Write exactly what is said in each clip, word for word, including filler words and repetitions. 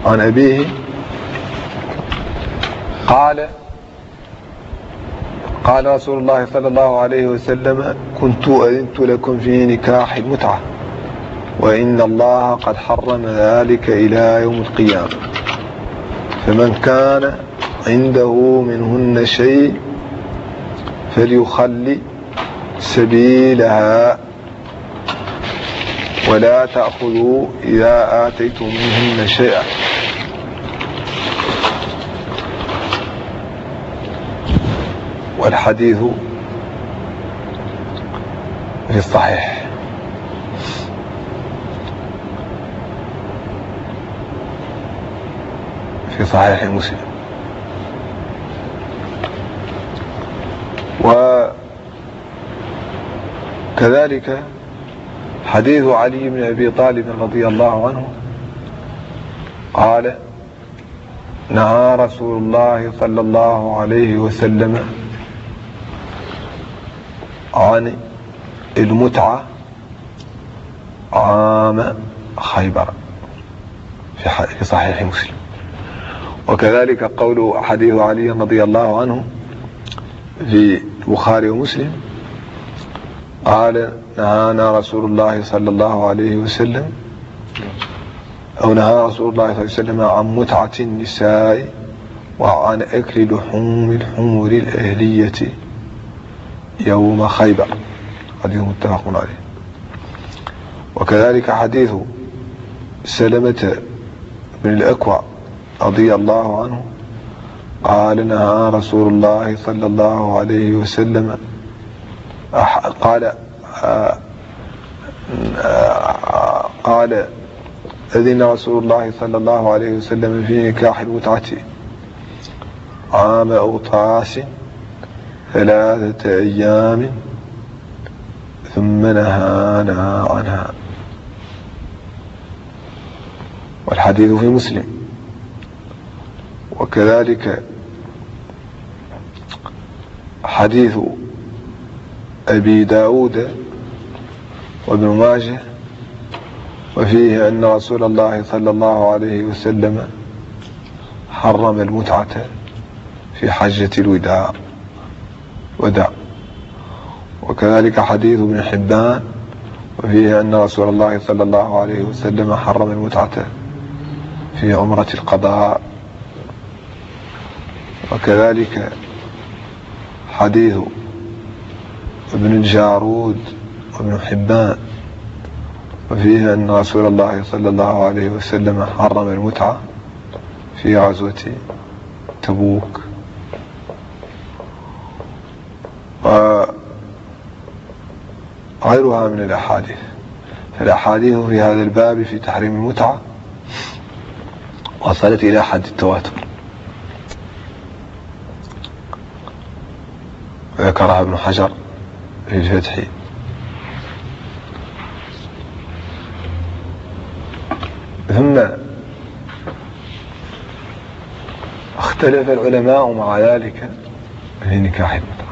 عن أبيه قال قال رسول الله صلى الله عليه وسلم: كنت أذنت لكم في نكاح المتعة، وإن الله قد حرم ذلك إلى يوم القيامة، فمن كان عنده منهن شيء فليخلي سبيلها، ولا تأخذوا إذا آتيتم منهن شيئا. والحديث في الصحيح. في صحيح مسلم. وكذلك حديث علي بن أبي طالب رضي الله عنه قال: نهى رسول الله صلى الله عليه وسلم عن المتعة عام خيبر، في صحيح مسلم. وكذلك قول حديث علي رضي الله عنه في البخاري ومسلم قال: نهانا رسول الله صلى الله عليه وسلم أو نهى رسول الله صلى الله عليه وسلم عن متعة النساء وعن أكل لحوم الحمر الأهلية يوم خيبر، حديث متفق عليه. وكذلك حديث سلمة بن الأكوع رضي الله عنه قال: نهى رسول الله صلى الله عليه وسلم قال قال أذن رسول الله صلى الله عليه وسلم في نكاح المتعة عام أوطاس ثلاثة أيام ثم نهانا عنها. والحديث في مسلم. وكذلك حديث أبي داود وابن ماجه وفيه أن رسول الله صلى الله عليه وسلم حرم المتعة في حجة الوداع وداع. وكذلك حديث ابن حبان وفيه أن رسول الله صلى الله عليه وسلم حرم المتعة في عمرة القضاء. وكذلك حديث ابن الجارود وابن حبان وفيه أن رسول الله صلى الله عليه وسلم حرم المتعة في غزوة تبوك. وغيرها من الأحاديث. فالأحاديث في هذا الباب في تحريم المتعة وصلت إلى حد التواتر، ذكرها ابن حجر في الفتح. ثم اختلف العلماء مع ذلك في نكاح المتعة،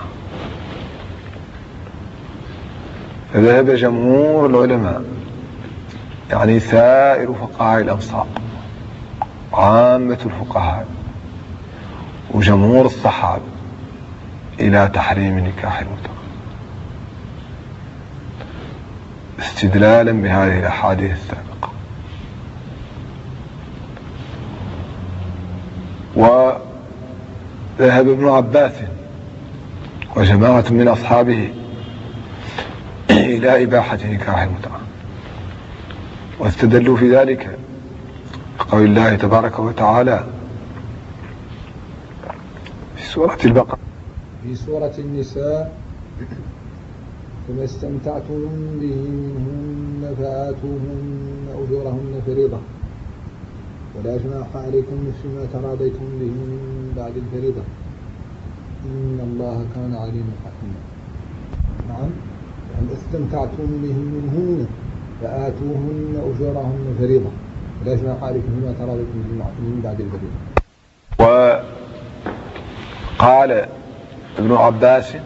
فذهب جمهور العلماء يعني سائر فقهاء الأمصار عامة الفقهاء وجمهور الصحابة إلى تحريم نكاح المتعة استدلالا بهذه الأحاديث السابقة. وذهب ابن عباس وجماعة من أصحابه إلى إباحة نكاح المتعة، واستدلوا في ذلك بقول الله تبارك وتعالى في سورة البقرة في سورة النساء: فما استمتعتم به منهن فآتوهن أجورهن فريضة ولا جناح عليكم فيما تراضيتم به من بعد الفريضة إن الله كان عليما حكيما. نعم، فما استمتعتم به منهن فآتوهن أجورهن فريضة ولا جناح عليكم فيما تراضيتم به من بعد الفريضة. وقال ابن عباس: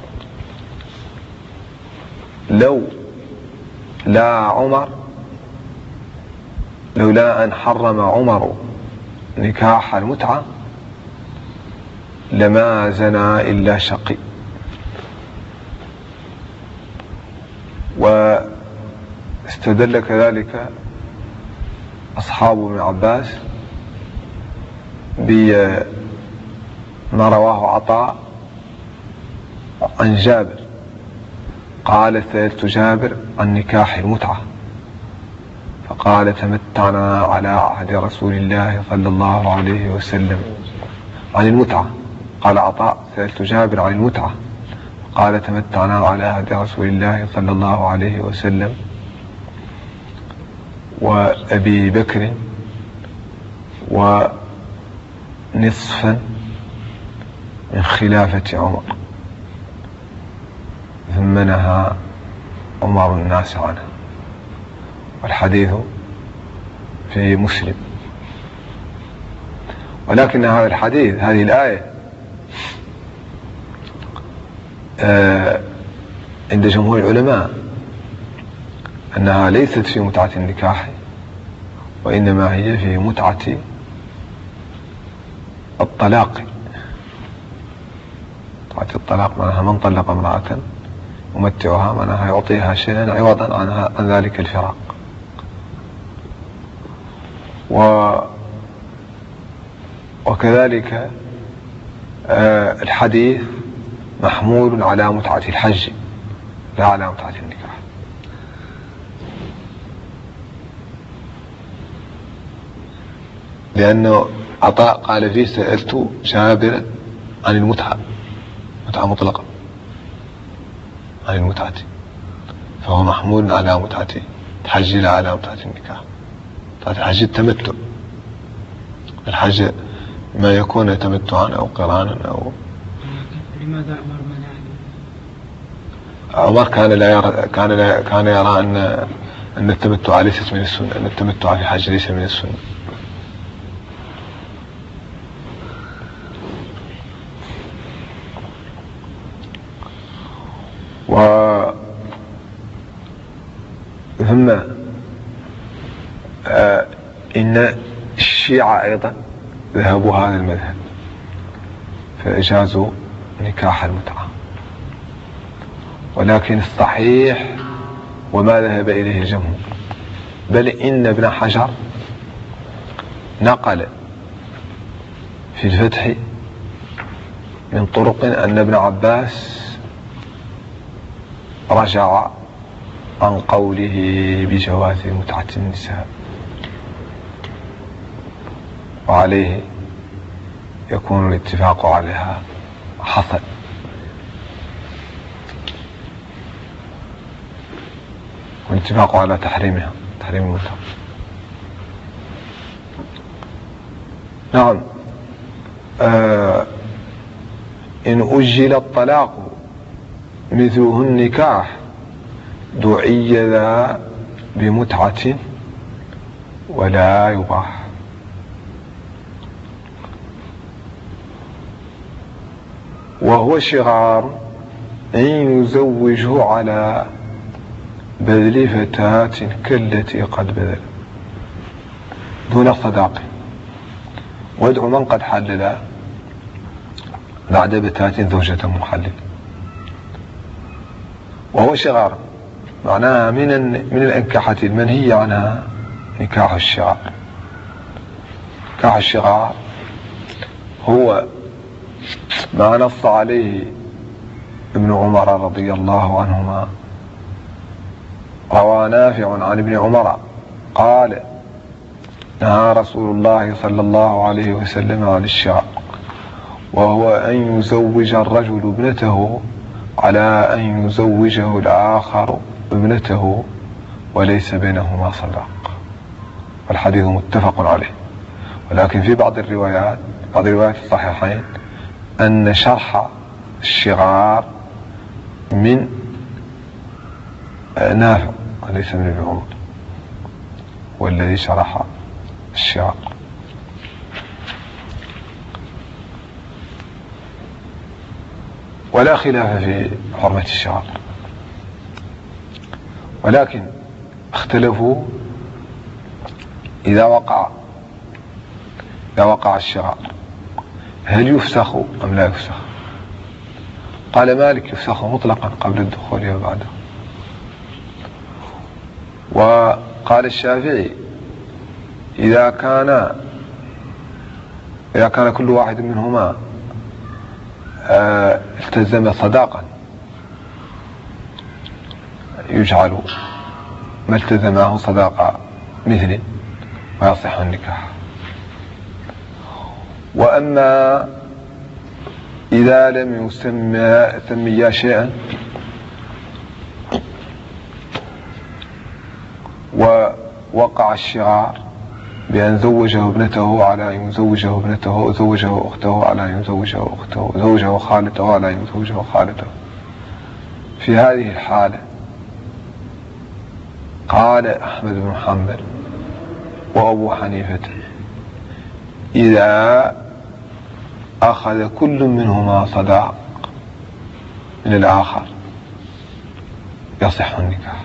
لو لا عمر لولا أن حرم عمر نكاح المتعة لما زنى إلا شقي. واستدل كذلك أصحاب ابن عباس بما رواه عطاء عن جابر قال سألت جابر عن نكاح المتعة فقال تمتعنا على عهد رسول الله صلى الله عليه وسلم عن المتعة. قال عطاء سألت جابر عن المتعة قال تمتعنا على عهد رسول الله صلى الله عليه وسلم وأبي بكر ونصفا من خلافة عمر ثم نهى عمر الناس عنه. والحديث في مسلم. ولكن هذا الحديث هذه الآية آه عند جمهور العلماء أنها ليست في متعة النكاح وإنما هي في متعة الطلاق. متعة الطلاق معناها من طلق امرأة يمتعها معناها يعطيها شيئا عوضا عن ذلك الفراق. و وكذلك آه الحديث محمول على متعة الحج لا على متعة النكاح. لأنه عطاء قال فيه سألت جابر عن المتعة متعة مطلقة عن المتعة فهو محمول على متعة الحج لا على متعة النكاح. متعة الحج التمتع. الحج ما يكون تمتعا أو قرانا أو. لماذا عمر منع؟ عمر كان لا يرى كان لا كان يرى أن أن التمتع ليست من السنة أن التمتع في الحج ليس من السنة. و ثم آه إن الشيعة أيضا ذهبوا هذا المذهب فأجازوا نكاح المتعة. ولكن الصحيح وما ذهب إليه الجمهور بل إن ابن حجر نقل في الفتح من طرق أن ابن عباس رجع عن قوله بجواز متعة النساء وعليه يكون الاتفاق عليها حصل. والاتفاق على تحريمها تحريم المتعة. نعم آه إن أجل الطلاق مثله النكاح دعي ذا بمتعة ولا يباح. وهو شغار إن يزوجه على بذل فتاة كالتي قد بذل دون صداق وادعو من قد حلل بعد بتاة زوجة محلل. وهو شغار معناها من من الأنكحة المنهي عنها نكاح الشغار. نكاح الشغار هو ما نص عليه ابن عمر رضي الله عنهما. روى نافع عن ابن عمر قال نهى رسول الله صلى الله عليه وسلم عن الشغار وهو أن يزوج الرجل ابنته على أن يزوجه الآخر ابنته وليس بينهما صداق. والحديث متفق عليه. ولكن في بعض الروايات بعض الروايات الصحيحين أن شرح الشغار من نافع وليس من ابن عمر والذي شرح الشغار. ولا خلاف في حرمة الشغار ولكن اختلفوا إذا وقع إذا وقع الشرار هل يفسخ أم لا يفسخ؟ قال مالك يفسخ مطلقا قبل الدخول وبعده. وقال الشافعي إذا كان إذا كان كل واحد منهما التزم صداقا يجعل ما التزمه صداقة مثل ويصح النكاح. وأما إذا لم يسمى سميا شيئا ووقع الشرار بأن زوجه ابنته على أن يزوجه ابنته، زوجه أخته على أن يزوجه أخته، زوجه خالته على أن يزوجه خالته، في هذه الحالة قال أحمد بن حنبل وأبو حنيفة إذا أخذ كل منهما صداق من الآخر يصح النكاح.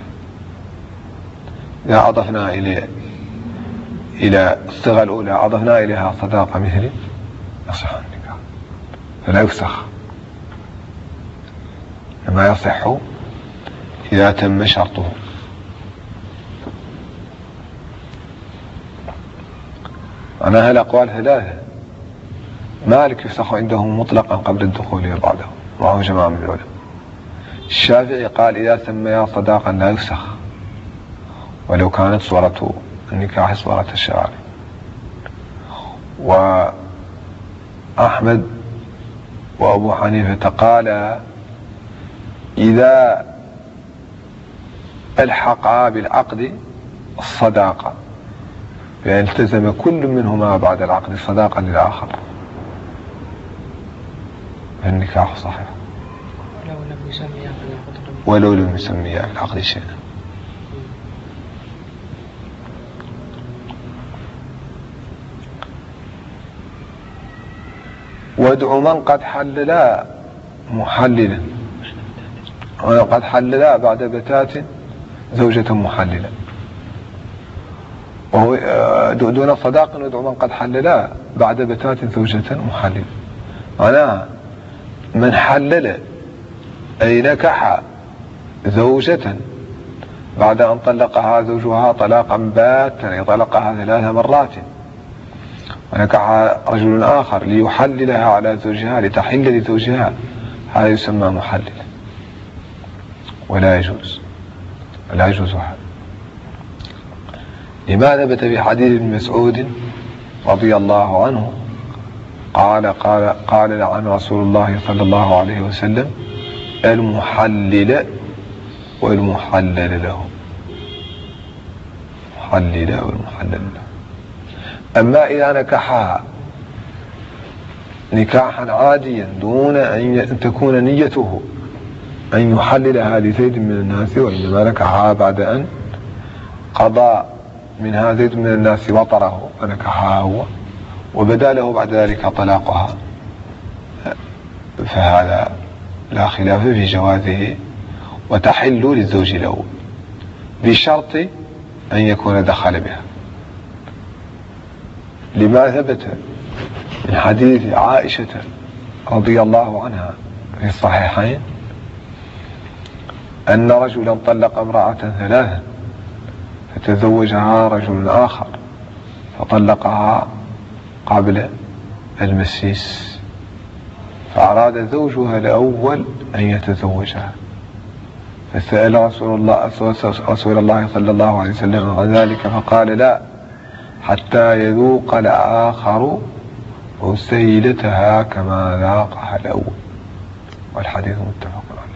إذا أضفنا إليه إلى الصيغة الأولى أضفنا إليها صداقة مثل يصح النكاح، فلا يفسخ، لما يصح إذا تم شرطه. أنا هالأقوال ثلاثة. مالك يفسخ عنده مطلقا قبل الدخول وبعده معه جماعة من العلماء. الشافعي قال إذا سميا صداقا لا يفسخ ولو كانت صورة النكاح صورة الشراري. وأحمد وأبو حنيفة قال إذا الحقا بالعقد الصداقة بأن التزم كل منهما بعد العقد صداقا للآخر فالنكاح صحيح ولو لم يسميا ولو لم يسميا في العقد شيئا. وادع من قد حللا محللا، وقد حللا بعد بتات زوجة محللا، وهو دون صداق. وادع من قد حللا بعد بتات زوجة محللا، معناها من حلل أي نكح زوجة بعد أن طلقها زوجها طلاقا باتا، طلقها ثلاث مرات، ونكح رجل آخر ليحللها على زوجها لتحل لزوجها، هذا يسمى محلل ولا يجوز، لا يجوز هذا. لما ثبت في حديث ابن مسعود رضي الله عنه قال قال قال لعن رسول الله صلى الله عليه وسلم المحلل والمحلل له، محلل والمحلل له. أما إذا نكحها نكاحا عاديا دون أن تكون نيته أن يحللها لزيد من الناس، وإنما نكحها بعد أن قضى منها زيد من الناس وطره فنكحها هو وبدا له بعد ذلك طلاقها، فهذا لا خلاف في جوازه وتحل للزوج الأول بشرط أن يكون دخل بها، لما ثبت من حديث عائشة رضي الله عنها في الصحيحين أن رجلا طلق امرأة ثلاثا فتزوجها رجل آخر فطلقها قبل المسيس، فأراد زوجها الأول أن يتزوجها، فسأل رسول الله رسول الله صلى الله عليه وسلم عن ذلك فقال لا حتى يذوق الآخر عسيلتها كما ذاقها الأول، والحديث متفق عليه.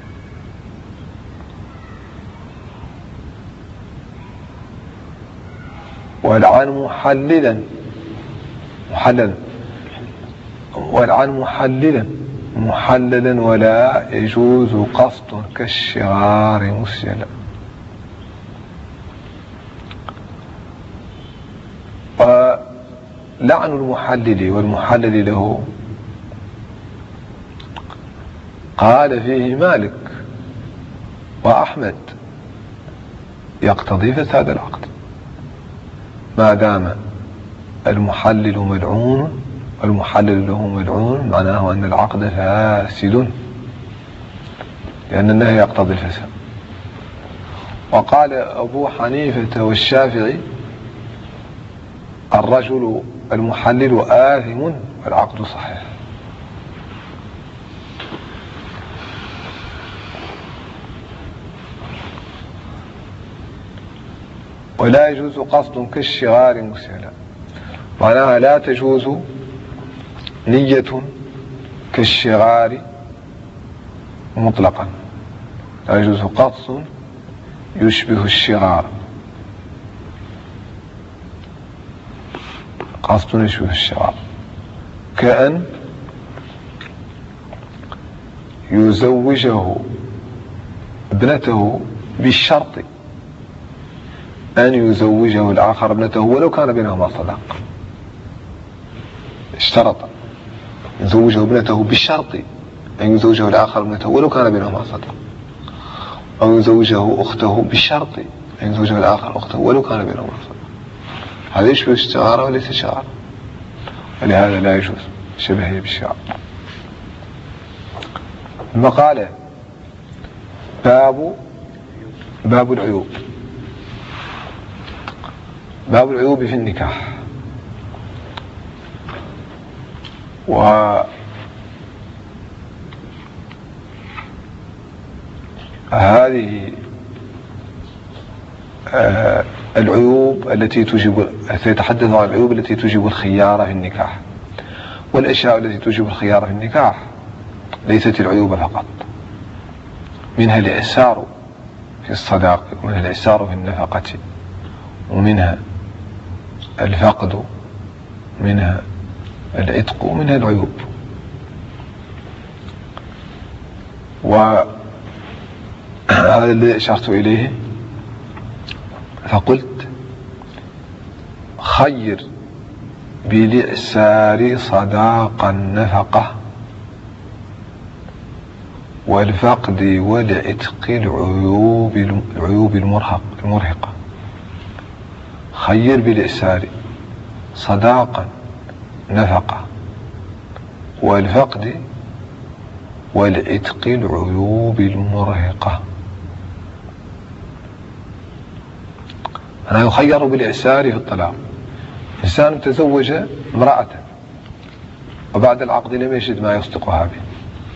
والعن محللا محللا والعن محللا محللا ولا يجوز قسط كالشرار مسيلا. ولعن المحلل والمحلل له قال فيه مالك وأحمد يقتضي فساد العقد ما دام المحلل ملعون، المحلل له ملعون، معناه أن العقد فاسد، لأن النهي يقتضي الفساد. وقال أبو حنيفة والشافعي الرجل المحلل آثم والعقد صحيح. ولا يجوز قصد كالشغار مسهلا، معناها لا تجوز نية كالشغار مطلقا، لا يجوز قصد يشبه الشغار، قصد يشبه الشغار، كأن يزوجه ابنته بالشرط أن يزوجه الآخر ابنته ولو كان بينهما صداق، اشترط يزوجه ابنته بالشرط أن يزوجه الآخر ابنته ولو كان بينهما صداق، أو يزوجه أخته بالشرط أن يزوجه الآخر أخته ولو كان بينهما صداق. هذا يشبه الشغارة وليس شغارة، ولهذا لا يجوز شبهه بالشغارة. المقالة باب باب العيوب. باب العيوب في النكاح. وهذه آه العيوب التي توجب، سيتحدث عن العيوب التي توجب الخيار في النكاح. والأشياء التي توجب الخيار في النكاح ليست العيوب فقط، منها الإعسار في الصداق، ومنها الإعسار في النفقة، ومنها الفقد، منها العتق، ومنها العيوب. وهذا الذي أشرت إليه، فقلت خير بالإعسار صداق النفقة والفقد والعتق العيوب العيوب المرهقة. خير بالإعسار صداقا نفقة والفقد والعتق العيوب المرهقة. أنا يخير بالإعسار في الطلاق. إنسان تزوج امرأة وبعد العقد لم يجد ما يصدقها به،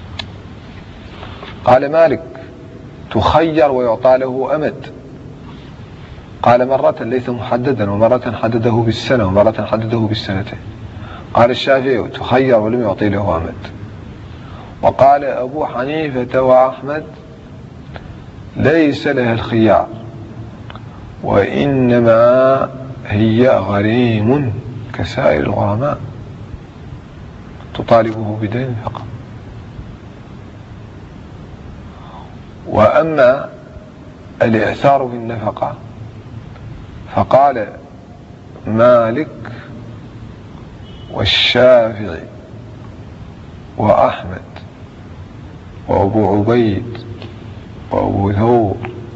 قال مالك تخير ويعطى له أمد، قال مرة ليس محددا، ومرة حدده بالسنة، ومرة حدده بالسنتين. قال الشافعي تخير ولم يعطي له أمد. وقال أبو حنيفة وأحمد ليس لها الخيار، وإنما هي غريم كسائر الغرماء تطالبه بدين فقط. وأما الإعثار في النفقة فقال مالك والشافعي وأحمد وأبو عبيد وأبو ثور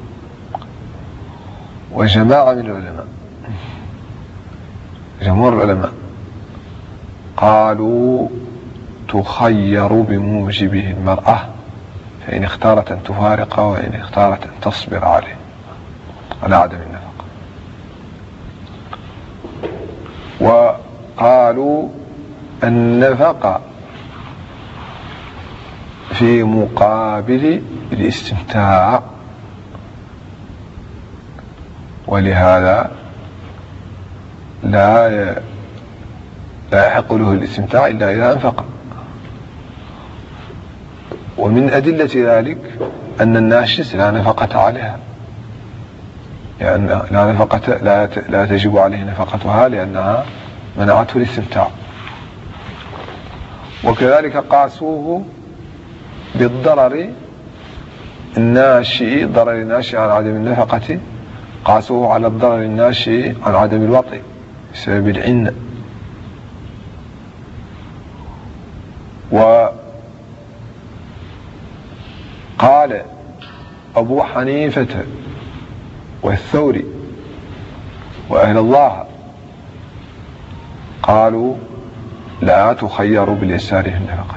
وجماعة من العلماء، جمهور العلماء، قالوا تخير بموجبه المرأة، فإن اختارت أن تفارق وإن اختارت أن تصبر عليه على عدم النفقة. وقالوا النفقة في مقابل الاستمتاع، ولهذا لا لا يحق له الاستمتاع إلا إذا أنفق. ومن أدلة ذلك أن الناشز لا نفقة عليها، لأن يعني لا نفقة لا لا تجب عليه نفقتها لأنها منعته الاستمتاع. وكذلك قاسوه بالضرر الناشئ، ضرر الناشئ عن عدم النفقة، قاسوه على الضرر الناشئ عن عدم الوطئ بسبب العنة. وقال أبو حنيفة والثوري وأهل الله قالوا لا تخير باليسار في النفقة،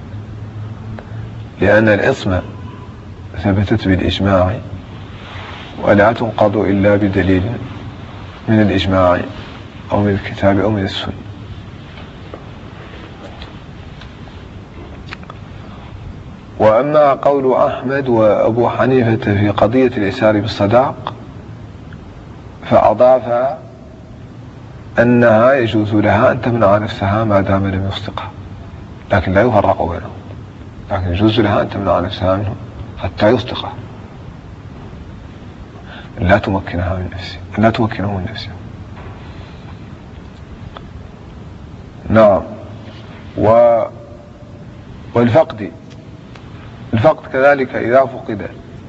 لأن العصمة ثبتت بالإجماع ولا تنقض إلا بدليل من الإجماع أو من الكتاب أو من السنة. وأما قول أحمد وأبو حنيفة في قضية الإيسار بالصداق فأضاف أنها يجوز لها أن تمنع نفسها ما دام لم يصدقها، لكن لا يفرق بينهم، لكن يجوز لها أن تمنع نفسها منه حتى يصدقها، لا تمكنها من نفسها، لا تمكنه من نفسها. نعم. و والفقد الفقد كذلك إذا فقد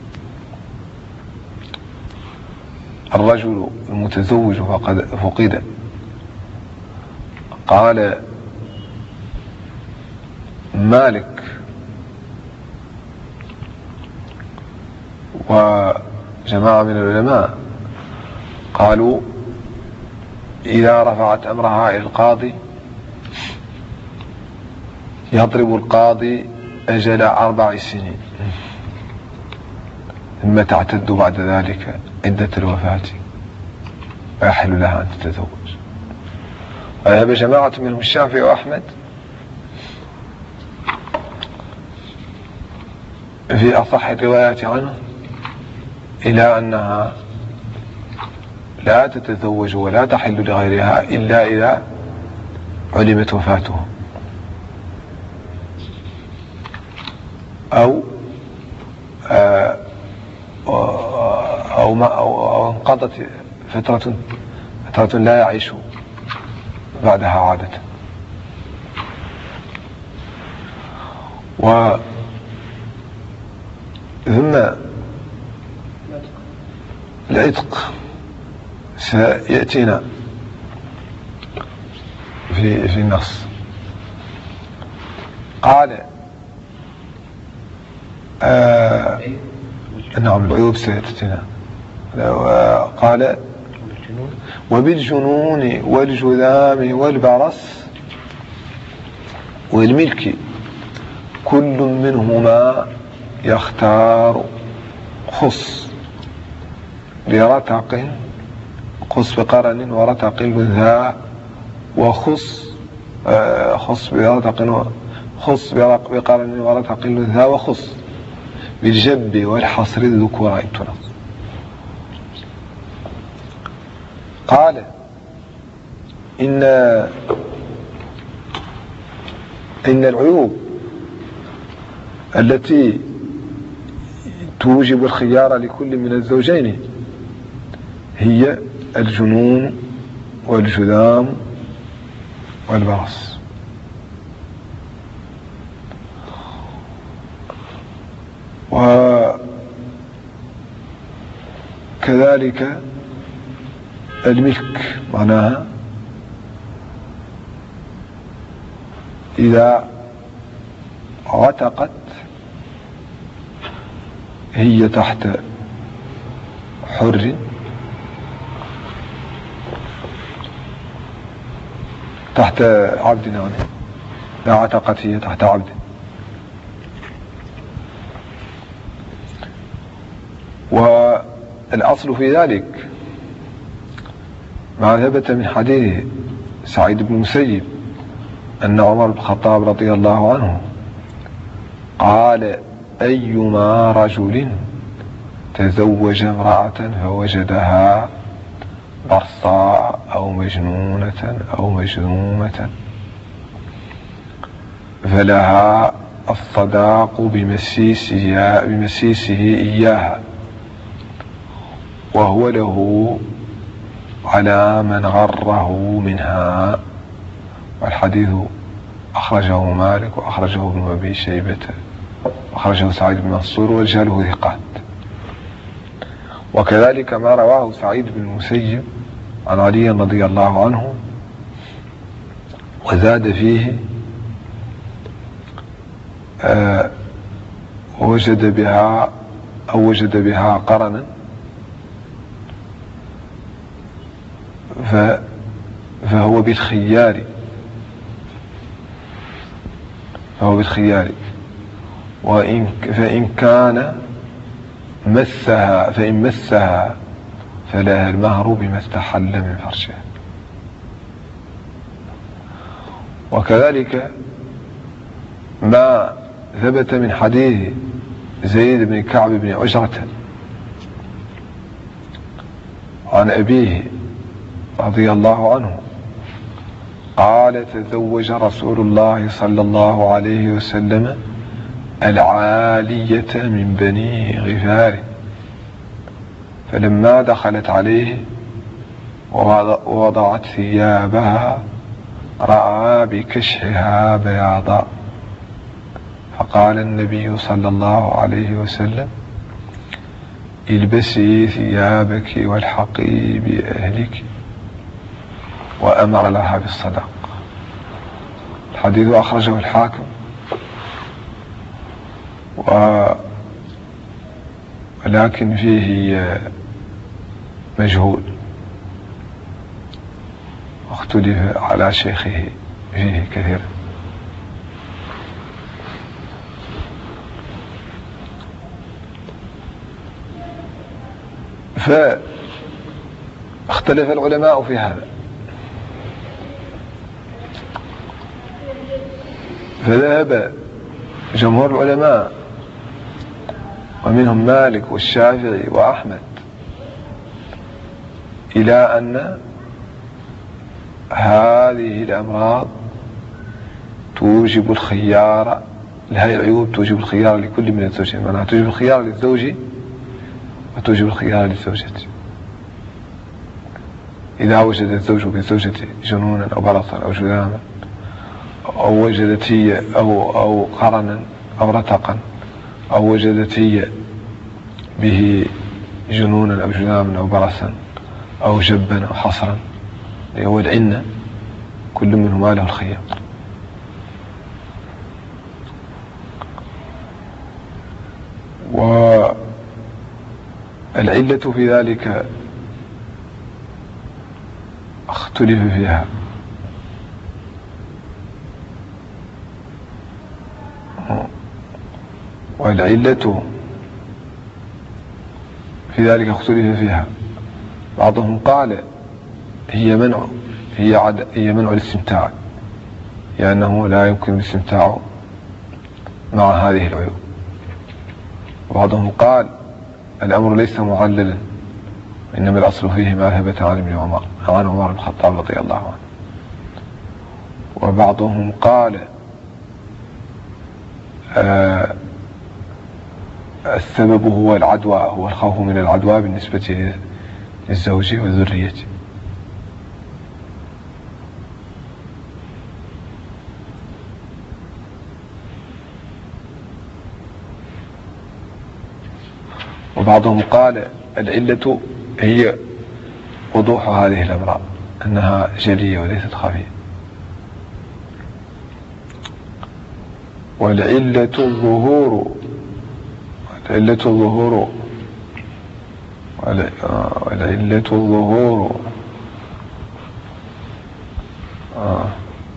الرجل المتزوج فقد فقد قال مالك وجماعة من العلماء قالوا إذا رفعت أمرها إلى القاضي يضرب القاضي أجل أربع سنين ثم تعتد بعد ذلك عدة الوفاة ويحل لها أن تتزوج. وذهب جماعة منهم الشافعي وأحمد في أصح الروايات عنه إلى أنها لا تتزوج ولا تحل لغيرها إلا إذا علمت وفاته أو آه أو ما أو, أو انقضت فترة فترة لا يعيش بعدها عادة. و ثم العتق سيأتينا في في النص. قال آه نعم العيوب سيأتينا. قال وبالجنون والجذام والبرص والملك كل منهما يختار خص برتق خص بقرن ورتق ذا وخص آه خص برتق خص بقرن ورتق ذا وخص بالجب والحصر الذكور التنص. قال إن إن العيوب التي توجب الخيار لكل من الزوجين هي الجنون والجذام والبرص. وكذلك الملك معناها إذا عتقت هي تحت حر تحت عبد يعني لا عتقت هي تحت عبد. والأصل في ذلك ما ثبت من حديث سعيد بن المسيب أن عمر بن الخطاب رضي الله عنه قال أيما رجل تزوج امرأة فوجدها برصاء أو مجنونة أو مجذومة فلها الصداق بمسيسه, بمسيسه إياها وهو له على من غره منها. والحديث أخرجه مالك وأخرجه ابن أبي شيبة وأخرجه سعيد بن منصور ورجاله ثقات. وكذلك ما رواه سعيد بن المسيب عن علي رضي الله عنه وزاد فيه آه وجد بها أو وجد بها قرنا فهو بالخيار فهو بالخيار وإن فإن كان مسها فإن مسها فلها المهر بما استحل من فرشها. وكذلك ما ثبت من حديث زيد بن كعب بن عجرة عن أبيه رضي الله عنه قال تزوج رسول الله صلى الله عليه وسلم العالية من بني غفار، فلما دخلت عليه ووضعت ثيابها رأى بكشحها بياضا، فقال النبي صلى الله عليه وسلم البسي ثيابك والحقي بأهلك، وأمر لها بالصدق. الحديث أخرجه الحاكم ولكن فيه مجهول واختلف على شيخه فيه كثيرا. فاختلف العلماء في هذا، فذهب جمهور العلماء ومنهم مالك والشافعي وأحمد إلى أن هذه الأمراض توجب الخيار، هذه العيوب توجب الخيار لكل من الزوجين، معناها توجب الخيار للزوج وتوجب الخيار للزوجة. إذا وجد الزوج بالزوجة جنونا أو برصا أو جذاما أو وجدت هي أو, أو قرنا أو رتقا أو وجدت هي به جنونا أو جذاما أو برصا أو جبا أو حصرا، هو العنة، كل منهما له الخيار. والعلة في ذلك اختلف فيها، والعلة في ذلك اختلف فيها. بعضهم قال هي منع هي عد هي منع الاستمتاع، لأنه لا يمكن الاستمتاع مع هذه العيوب. وبعضهم قال الأمر ليس معللا، إنما الأصل فيه ما ثبت عن ابن عمر عن عمر بن الخطاب رضي الله عنه. وبعضهم قال آه السبب هو العدوى، هو الخوف من العدوى بالنسبة للزوج والذرية. وبعضهم قال العلة هي وضوح هذه الأمراض، أنها جلية وليست خفية. والعلة الظهور والعلة الظهور والعلة الظهور آه.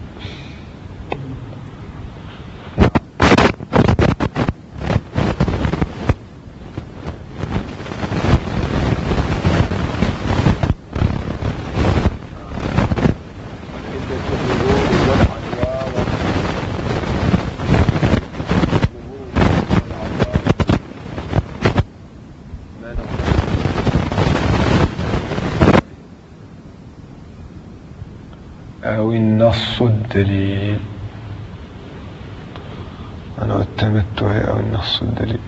أو النص الدليل، أنا التمتع أو النص الدليل.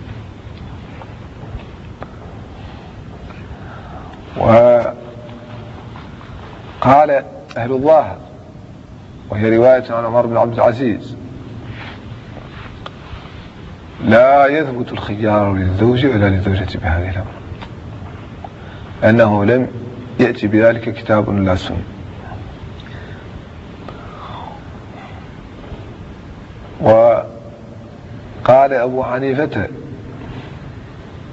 وقال أهل الله، وهي رواية عن عمر بن عبد العزيز، لا يثبت الخيار للزوج ولا للزوجة بهذه الأمر، أنه لم يأتي بذلك كتاب لا سنة. وقال أبو حنيفة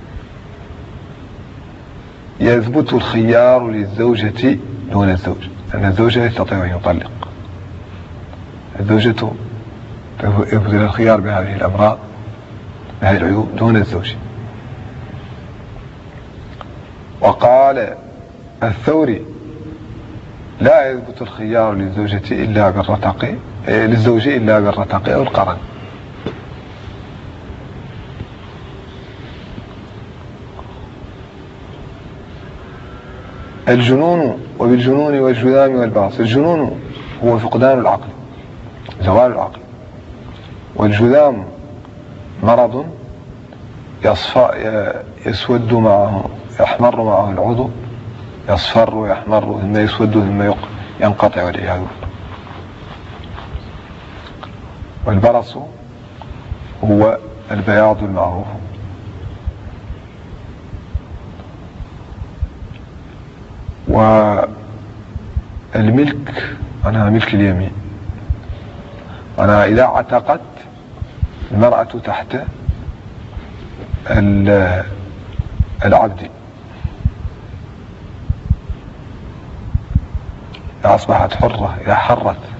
يثبت الخيار للزوجة دون الزوج، أن الزوجة يستطيع أن يطلق. الزوجة يبذل الخيار بهذه الأمراض بهذه العيوب دون الزوج. وقال الثوري لا يثبت الخيار للزوجة إلا بالرتق للزوج إلا بالرتق أو القرن. الجنون وبالجنون والجذام والبعص. الجنون هو فقدان العقل، زوال العقل، والجذام مرض يصفى يسود معه يحمر معه العضو، يصفر ويحمر ثم يسود ثم ينقطع والعياذ بالله. والبرص هو البياض المعروف. والملك أنا ملك اليمين، أنا إذا اعتقدت المرأة تحت العبد أصبحت حرة، إذا حرت